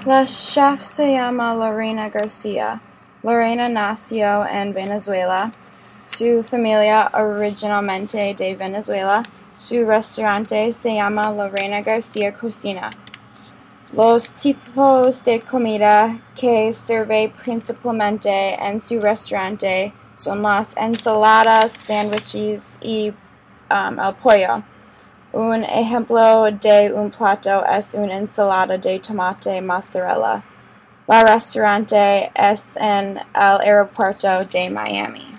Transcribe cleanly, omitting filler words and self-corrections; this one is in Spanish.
La chef se llama Lorena Garcia. Lorena nació en Venezuela. Su familia originalmente de Venezuela. Su restaurante se llama Lorena Garcia Cocina. Los tipos de comida que sirve principalmente en su restaurante son las ensaladas, sándwiches y el pollo. Un ejemplo de un plato es una ensalada de tomate mozzarella. El restaurante es en el aeropuerto de Miami.